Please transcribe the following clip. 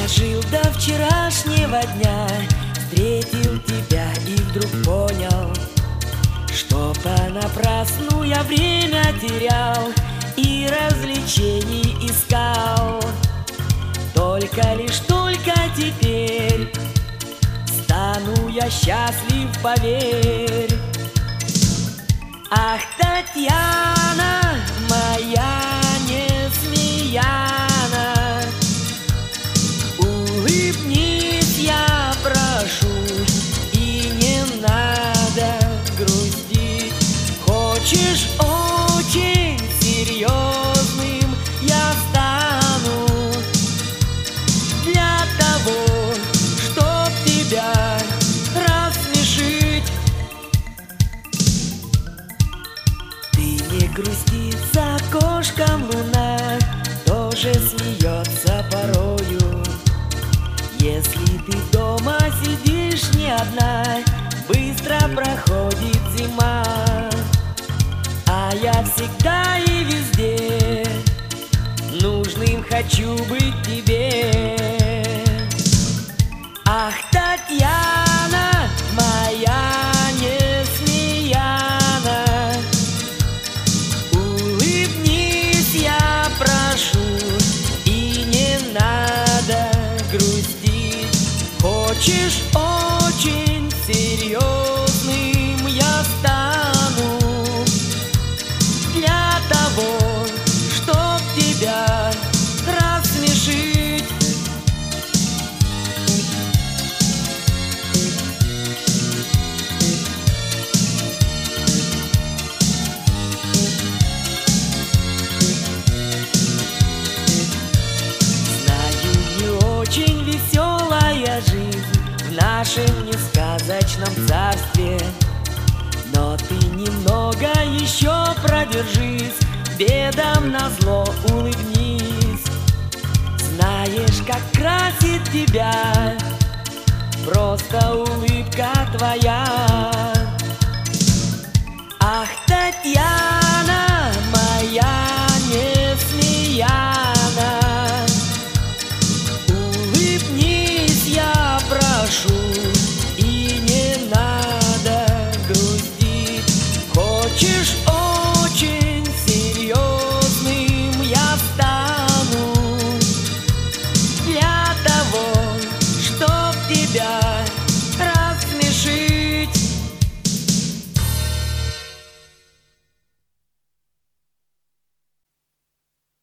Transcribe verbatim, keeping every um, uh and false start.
жил до вчерашнего дня, встретил тебя и вдруг понял, что понапрасну я время терял и развлечений искал. Только лишь только теперь стану я счастлив, поверь. Ах, Татьяна, моя Несмеяна, улыбнись, я прошу, и не надо грустить. Хочешь очень серьезным, я стану для того, чтоб тебя рассмешить. Ты не грусти, за окошком луна тоже смеется порою. Если ты дома сидишь не одна, быстро проходит зима, а я всегда и везде нужным хочу быть тебе. Ах, Татьяна, моя Несмеяна, улыбнись, я прошу, и не надо грустить. Хочешь очень серьезным, я стану для того, чтоб тебя рассмешить. Знаю, не очень веселая жизнь в нашем несказочном царстве, но ты немного еще продержись, бедам назло улыбнись. Знаешь, как красит тебя просто улыбка твоя. Ах, Татьяна, моя Несмеяна,